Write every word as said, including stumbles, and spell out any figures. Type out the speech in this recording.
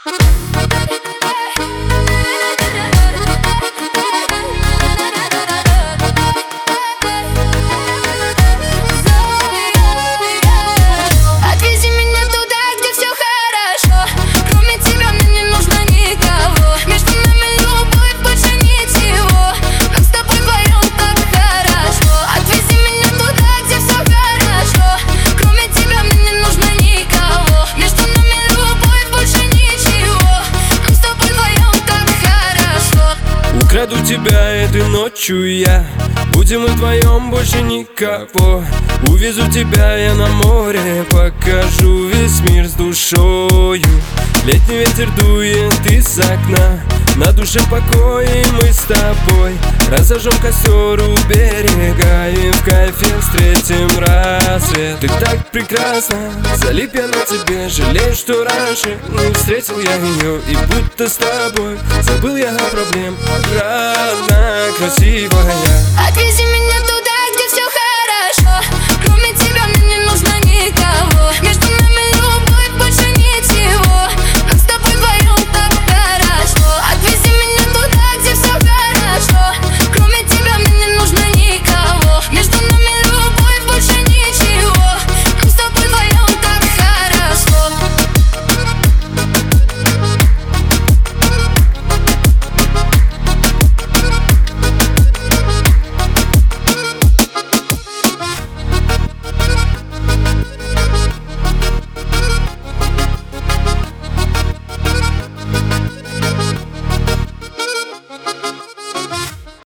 Отвези меня туда, где все хорошо. Кроме тебя мне не нужно никого. Между нами любовь, больше ничего. Нам с тобой вдвоем так хорошо. Отвези меня туда, где все хорошо. Кроме тебя мне не нужно никого. Между нами любовь, больше ничего. Нам с тобой вдвоем так хорошо. Украду тебя этой ночью я. Будем мы вдвоем, больше никого. Увезу тебя я на море, покажу весь мир с душою. Летний ветер дует из окна, на душе покой, и мы с тобой разожжем костер у берега и в кайфе встретим рассвет. Ты так прекрасна, залип я на тебе, жалею, что раньше не встретил я ее. И будто с тобой забыл я о проблем. Родная, красивая, отвези меня туда,